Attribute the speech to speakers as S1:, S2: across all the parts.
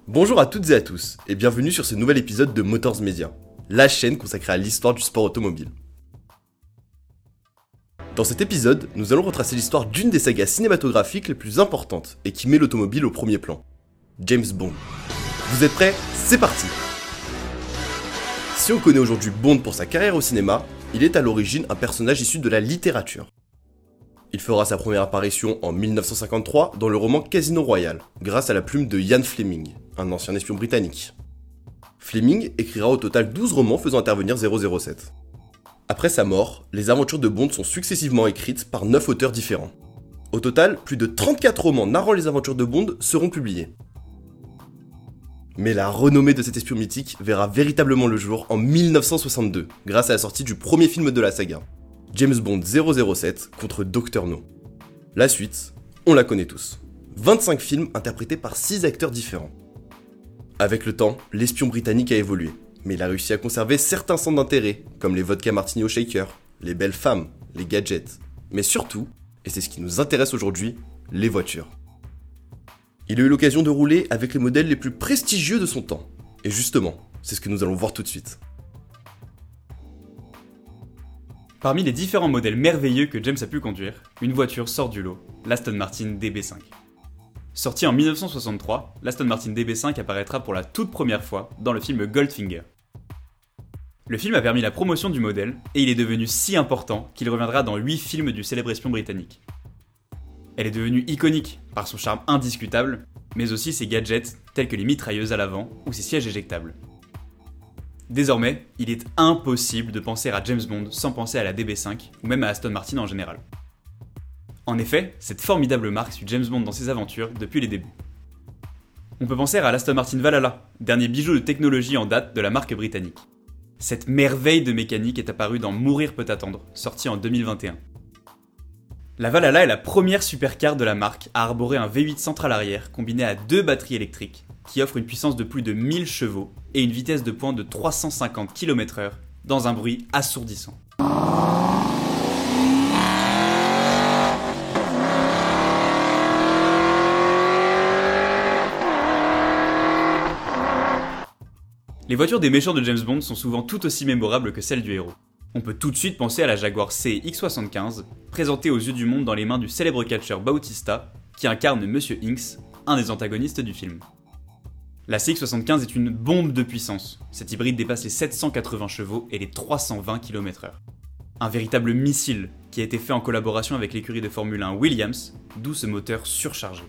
S1: Bonjour à toutes et à tous, et bienvenue sur ce nouvel épisode de Motors Media, la chaîne consacrée à l'histoire du sport automobile. Dans cet épisode, nous allons retracer l'histoire d'une des sagas cinématographiques les plus importantes et qui met l'automobile au premier plan, James Bond. Vous êtes prêts ? C'est parti ! Si on connaît aujourd'hui Bond pour sa carrière au cinéma, il est à l'origine un personnage issu de la littérature. Il fera sa première apparition en 1953 dans le roman Casino Royale, grâce à la plume de Ian Fleming, un ancien espion britannique. Fleming écrira au total 12 romans faisant intervenir 007. Après sa mort, les aventures de Bond sont successivement écrites par 9 auteurs différents. Au total, plus de 34 romans narrant les aventures de Bond seront publiés. Mais la renommée de cet espion mythique verra véritablement le jour en 1962, grâce à la sortie du premier film de la saga, James Bond 007 contre Dr No. La suite, on la connaît tous. 25 films interprétés par 6 acteurs différents. Avec le temps, l'espion britannique a évolué, mais il a réussi à conserver certains centres d'intérêt, comme les vodka martini au shaker, les belles femmes, les gadgets, mais surtout, et c'est ce qui nous intéresse aujourd'hui, les voitures. Il a eu l'occasion de rouler avec les modèles les plus prestigieux de son temps. Et justement, c'est ce que nous allons voir tout de suite.
S2: Parmi les différents modèles merveilleux que James a pu conduire, une voiture sort du lot, l'Aston Martin DB5. Sorti en 1963, l'Aston Martin DB5 apparaîtra pour la toute première fois dans le film Goldfinger. Le film a permis la promotion du modèle, et il est devenu si important qu'il reviendra dans 8 films du célèbre espion britannique. Elle est devenue iconique par son charme indiscutable, mais aussi ses gadgets tels que les mitrailleuses à l'avant ou ses sièges éjectables. Désormais, il est impossible de penser à James Bond sans penser à la DB5 ou même à Aston Martin en général. En effet, cette formidable marque suit James Bond dans ses aventures depuis les débuts. On peut penser à l'Aston Martin Valhalla, dernier bijou de technologie en date de la marque britannique. Cette merveille de mécanique est apparue dans Mourir peut attendre, sorti en 2021. La Valhalla est la première supercar de la marque à arborer un V8 central arrière combiné à 2 batteries électriques qui offre une puissance de plus de 1000 chevaux et une vitesse de pointe de 350 km/h dans un bruit assourdissant. Les voitures des méchants de James Bond sont souvent tout aussi mémorables que celles du héros. On peut tout de suite penser à la Jaguar CX-75, présentée aux yeux du monde dans les mains du célèbre catcheur Bautista, qui incarne Monsieur Inks, un des antagonistes du film. La CX-75 est une bombe de puissance. Cet hybride dépasse les 780 chevaux et les 320 km/h. Un véritable missile qui a été fait en collaboration avec l'écurie de Formule 1 Williams, d'où ce moteur surchargé.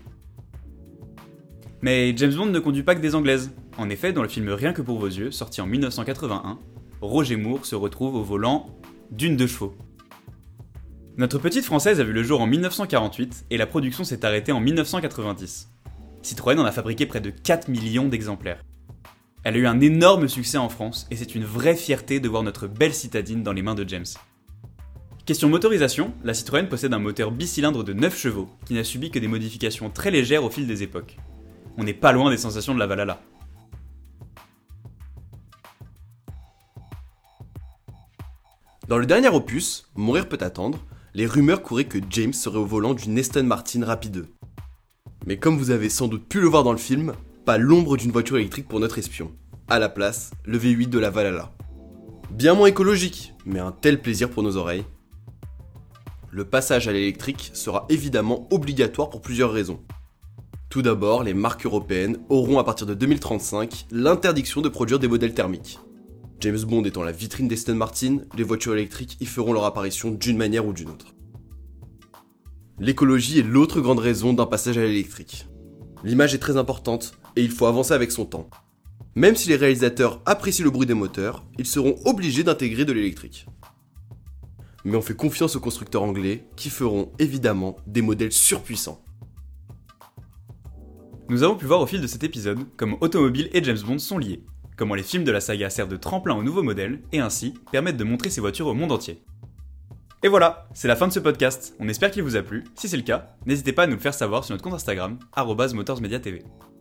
S2: Mais James Bond ne conduit pas que des anglaises. En effet, dans le film Rien que pour vos yeux, sorti en 1981, Roger Moore se retrouve au volant d'une 2 chevaux. Notre petite française a vu le jour en 1948 et la production s'est arrêtée en 1990. Citroën en a fabriqué près de 4 millions d'exemplaires. Elle a eu un énorme succès en France et c'est une vraie fierté de voir notre belle citadine dans les mains de James. Question motorisation, la Citroën possède un moteur bicylindre de 9 chevaux qui n'a subi que des modifications très légères au fil des époques. On n'est pas loin des sensations de la Valhalla.
S1: Dans le dernier opus, Mourir peut attendre, les rumeurs couraient que James serait au volant d'une Aston Martin Rapide. Mais comme vous avez sans doute pu le voir dans le film, pas l'ombre d'une voiture électrique pour notre espion. À la place, le V8 de la Valhalla. Bien moins écologique, mais un tel plaisir pour nos oreilles. Le passage à l'électrique sera évidemment obligatoire pour plusieurs raisons. Tout d'abord, les marques européennes auront à partir de 2035 l'interdiction de produire des modèles thermiques. James Bond étant la vitrine d'Aston Martin, les voitures électriques y feront leur apparition d'une manière ou d'une autre. L'écologie est l'autre grande raison d'un passage à l'électrique. L'image est très importante et il faut avancer avec son temps. Même si les réalisateurs apprécient le bruit des moteurs, ils seront obligés d'intégrer de l'électrique. Mais on fait confiance aux constructeurs anglais qui feront évidemment des modèles surpuissants.
S2: Nous avons pu voir au fil de cet épisode comment automobile et James Bond sont liés, comment les films de la saga servent de tremplin aux nouveaux modèles et ainsi permettent de montrer ces voitures au monde entier. Et voilà, c'est la fin de ce podcast, on espère qu'il vous a plu. Si c'est le cas, n'hésitez pas à nous le faire savoir sur notre compte Instagram, @motorsmediatv.